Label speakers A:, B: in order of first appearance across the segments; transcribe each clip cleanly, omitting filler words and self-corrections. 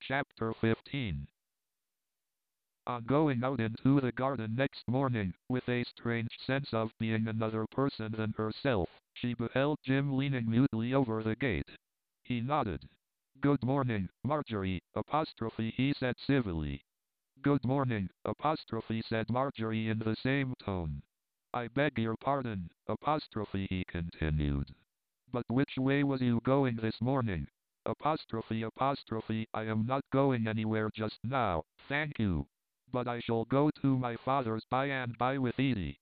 A: Chapter 15. On going out into the garden next morning, with a strange sense of being another person than herself, she beheld Jim leaning mutely over the gate. He nodded. "Good morning, Marjorie," he said civilly. "Good morning," said Marjorie in the same tone. "I beg your pardon," he continued. "But which way was you going this morning?" "I am not going anywhere just now, thank you. But I shall go to my father's by and by with Edie."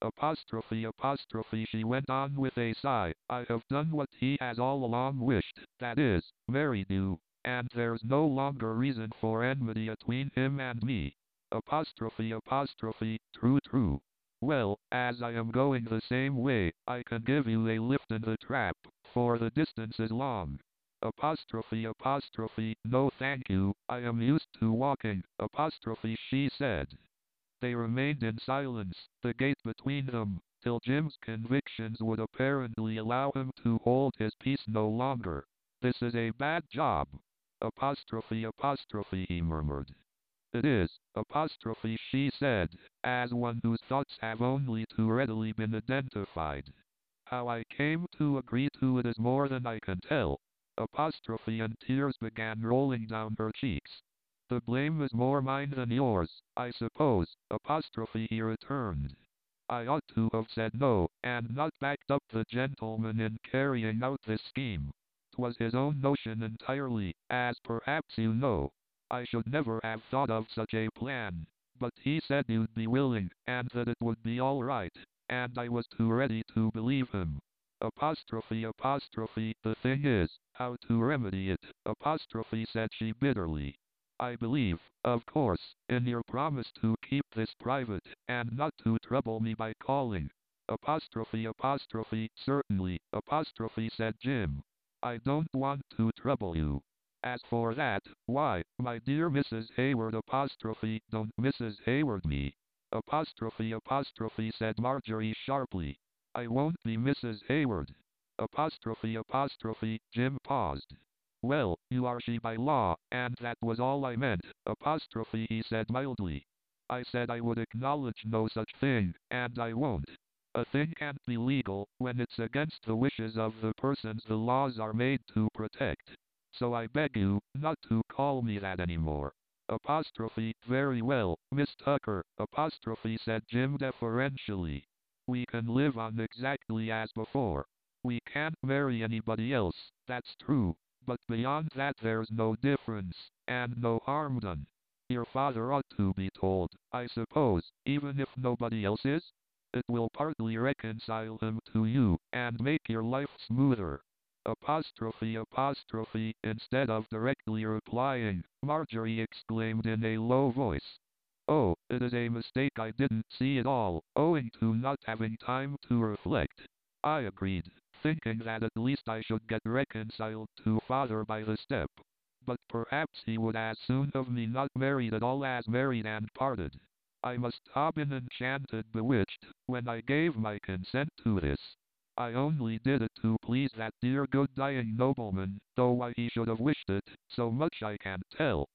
A: She went on with a sigh. "I have done what he has all along wished, that is, married you, and there's no longer reason for enmity between him and me." "True, true. Well, as I am going the same way, I can give you a lift in the trap, for the distance is long." "No thank you, I am used to walking," she said. They remained in silence, the gate between them, till Jim's convictions would apparently allow him to hold his peace no longer. "This is a bad job." He murmured. "It is," she said, as one whose thoughts have only too readily been identified. "How I came to agree to it is more than I can tell." And tears began rolling down her cheeks. "The blame is more mine than yours, I suppose," he returned. "I ought to have said no, and not backed up the gentleman in carrying out this scheme. 'Twas his own notion entirely, as perhaps you know. I should never have thought of such a plan. But he said you'd be willing, and that it would be all right, and I was too ready to believe him." "The thing is, how to remedy it," said she bitterly. "I believe, of course, in your promise to keep this private, and not to trouble me by calling." "Certainly," said Jim. "I don't want to trouble you. As for that, why, my dear Mrs. Hayward don't Mrs. Hayward me." Said Marjorie sharply. "I won't be Mrs. Hayward." Jim paused. "Well, you are she by law, and that was all I meant," he said mildly. "I said I would acknowledge no such thing, and I won't. A thing can't be legal when it's against the wishes of the persons the laws are made to protect. So I beg you not to call me that anymore." "Very well, Miss Tucker," said Jim deferentially. "We can live on exactly as before. We can't marry anybody else, that's true, but beyond that there's no difference, and no harm done. Your father ought to be told, I suppose, even if nobody else is? It will partly reconcile him to you, and make your life smoother." Instead of directly replying, Marjorie exclaimed in a low voice, "Oh, it is a mistake, I didn't see it all, owing to not having time to reflect." I agreed, thinking that at least I should get reconciled to father by the step. But perhaps he would as soon have me not married at all as married and parted. I must have been enchanted, bewitched, when I gave my consent to this. I only did it to please that dear good dying nobleman, though why he should have wished it, so much I can't tell."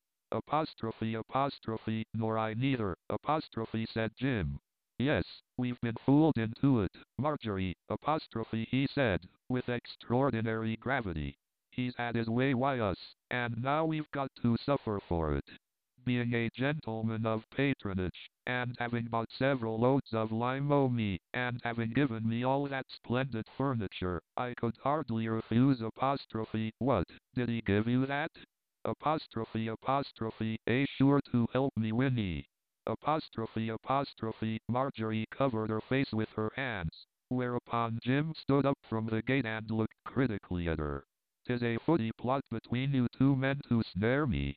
A: "Nor I neither," said Jim. "Yes, we've been fooled into it, Marjorie," he said, with extraordinary gravity. "He's had his way by us, and now we've got to suffer for it. Being a gentleman of patronage, and having bought several loads of lime-o-me, and having given me all that splendid furniture, I could hardly refuse." "What, did he give you that?" Sure to help me, Winnie." Marjorie covered her face with her hands, whereupon Jim stood up from the gate and looked critically at her. "'Tis a footy plot between you two men to snare me."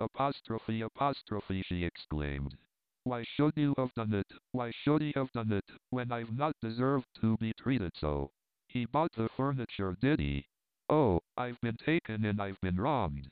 A: She exclaimed. "Why should you have done it? Why should he have done it, when I've not deserved to be treated so? He bought the furniture, did he? Oh, I've been taken in, I've been wronged."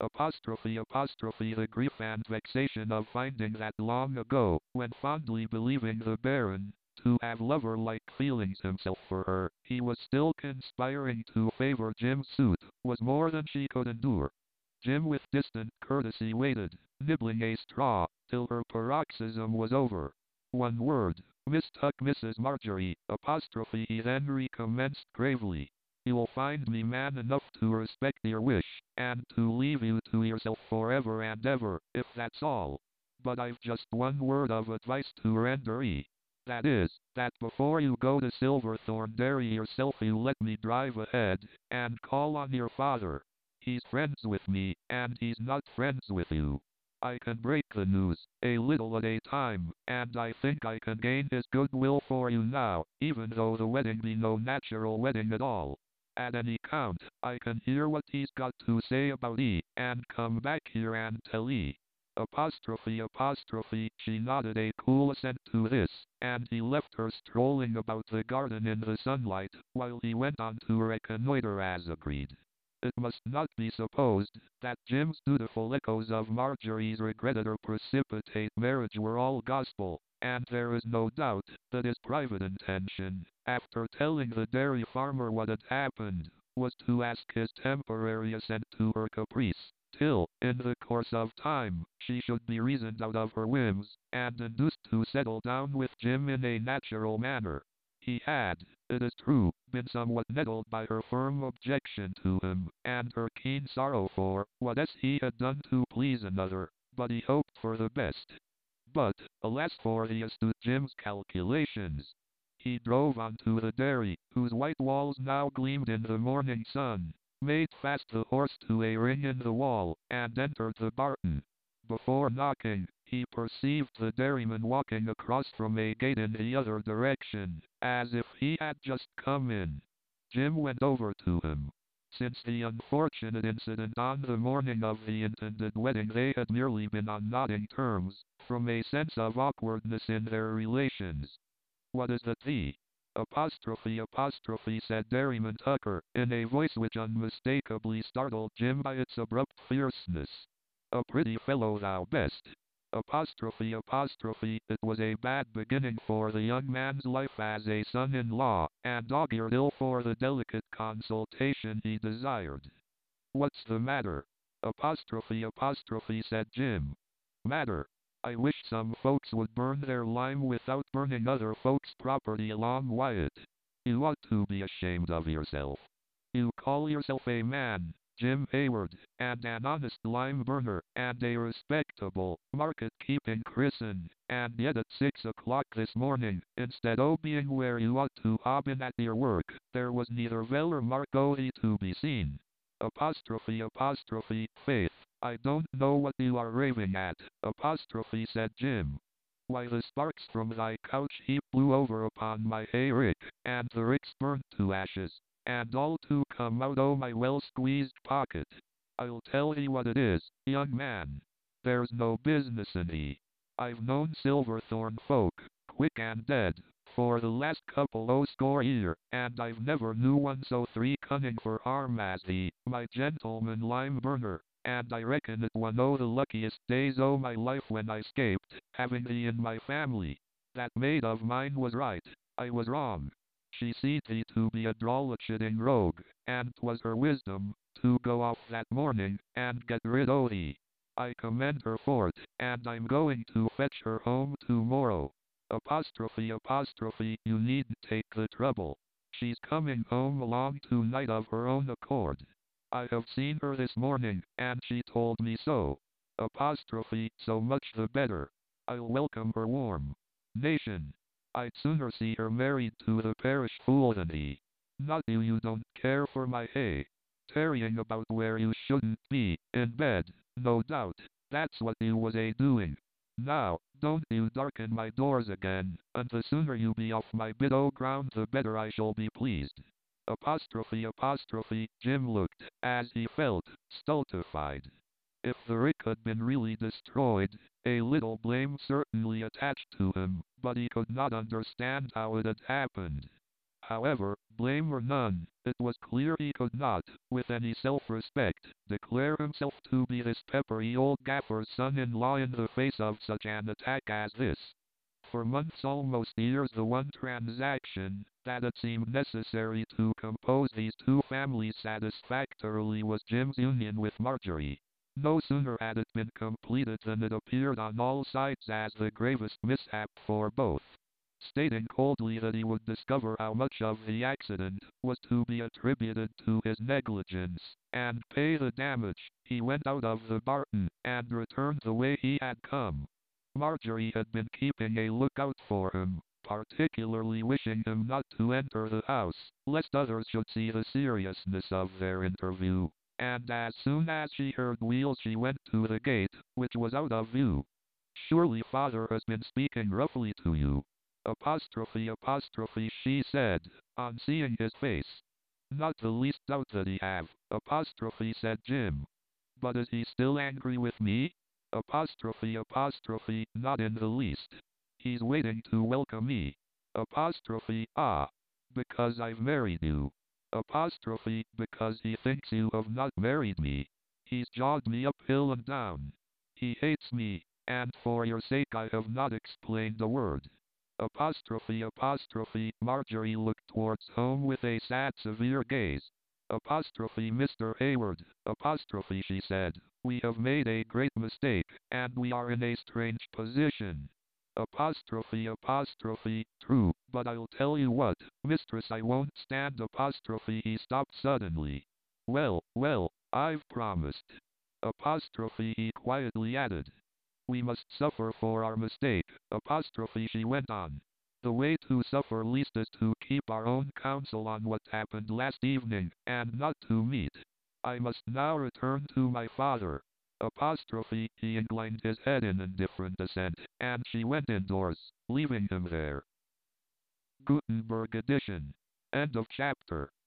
A: The grief and vexation of finding that long ago, when fondly believing the Baron to have lover-like feelings himself for her, he was still conspiring to favor Jim's suit, was more than she could endure. Jim with distant courtesy waited, nibbling a straw, till her paroxysm was over. One word, mistook Mrs. Marjorie, apostrophe he then recommenced gravely. You'll find me man enough to respect your wish, and to leave you to yourself forever and ever, if that's all. But I've just one word of advice to render that is, that before you go to Silverthorn Dairy yourself you let me drive ahead, and call on your father. He's friends with me, and he's not friends with you. I can break the news, a little at a time, and I think I can gain his goodwill for you now, even though the wedding be no natural wedding at all. At any count, I can hear what he's got to say about and come back here and tell apostrophe, she nodded a cool assent to this, and he left her strolling about the garden in the sunlight, while he went on to reconnoiter as agreed. It must not be supposed that Jim's dutiful echoes of Marjorie's regretted or precipitate marriage were all gospel, and there is no doubt that his private intention, after telling the dairy farmer what had happened, was to ask his temporary assent to her caprice, till, in the course of time, she should be reasoned out of her whims, and induced to settle down with Jim in a natural manner. He had, it is true, been somewhat nettled by her firm objection to him, and her keen sorrow for what else he had done to please another, but he hoped for the best. But, alas for the astute Jim's calculations! He drove on to the dairy, whose white walls now gleamed in the morning sun, made fast the horse to a ring in the wall, and entered the barton. Before knocking, he perceived the dairyman walking across from a gate in the other direction, as if he had just come in. Jim went over to him. Since the unfortunate incident on the morning of the intended wedding they had merely been on nodding terms, from a sense of awkwardness in their relations. What is that apostrophe, said Dairyman Tucker, in a voice which unmistakably startled Jim by its abrupt fierceness. A pretty fellow thou best. Apostrophe, it was a bad beginning for the young man's life as a son-in-law, and augured ill for the delicate consultation he desired. What's the matter? Apostrophe, said Jim. Matter? I wish some folks would burn their lime without burning other folks' property along Wyatt. You ought to be ashamed of yourself. You call yourself a man, Jim Hayward, and an honest lime burner, and a respectable, market-keeping Christian, and yet at 6 o'clock this morning, instead o' being where you ought to ha' been at your work, there was neither Vel or Marconi to be seen. Apostrophe, faith, I don't know what you are raving at, apostrophe, said Jim. Why, the sparks from thy couch heap blew over upon my hay rick, and the rick's burnt to ashes, and all to come out o' my well-squeezed pocket. I'll tell thee what it is, young man. There's no business in thee. I've known Silverthorn folk, quick and dead, for the last couple o' score year, and I've never knew one so three cunning for harm as thee, my gentleman lime burner, and I reckon it one o' the luckiest days o' my life when I 'scaped, having thee in my family. That maid of mine was right, I was wrong. She seemed thee to be a droll-chitting rogue, and 'twas her wisdom, to go off that morning, and get rid o' thee. I commend her for't, and I'm going to fetch her home to-morrow. Apostrophe, you needn't take the trouble. She's coming home along tonight of her own accord. I have seen her this morning, and she told me so. Apostrophe, so much the better. I'll welcome her warm. Nation. I'd sooner see her married to the parish fool than he. Not you don't care for my hay. Tarrying about where you shouldn't be, in bed, no doubt. That's what you was a-doing. Now, don't you darken my doors again, and the sooner you be off my bit o' ground the better I shall be pleased. Apostrophe, Jim looked, as he felt, stultified. If the rick had been really destroyed, a little blame certainly attached to him, but he could not understand how it had happened. However, blame or none, it was clear he could not, with any self-respect, declare himself to be this peppery old gaffer's son-in-law in the face of such an attack as this. For months, almost years, the one transaction that it seemed necessary to compose these two families satisfactorily was Jim's union with Marjorie. No sooner had it been completed than it appeared on all sides as the gravest mishap for both. Stating coldly that he would discover how much of the accident was to be attributed to his negligence, and pay the damage, he went out of the barton, and returned the way he had come. Marjorie had been keeping a lookout for him, particularly wishing him not to enter the house, lest others should see the seriousness of their interview, and as soon as she heard wheels she went to the gate, which was out of view. Surely father has been speaking roughly to you. She said, on seeing his face. Not the least doubt that he have, said Jim. But is he still angry with me? Not in the least. He's waiting to welcome me. Ah. Because I've married you. Because he thinks you have not married me. He's jogged me up hill and down. He hates me, and for your sake I have not explained a word. Marjorie looked towards home with a sad severe gaze. Mr. Hayward, she said, we have made a great mistake, and we are in a strange position. True, but I'll tell you what, mistress, I won't stand he stopped suddenly. Well, I've promised. He quietly added. We must suffer for our mistake, she went on. The way to suffer least is to keep our own counsel on what happened last evening, and not to meet. I must now return to my father. He inclined his head in indifferent assent, and she went indoors, leaving him there. Gutenberg edition. End of chapter.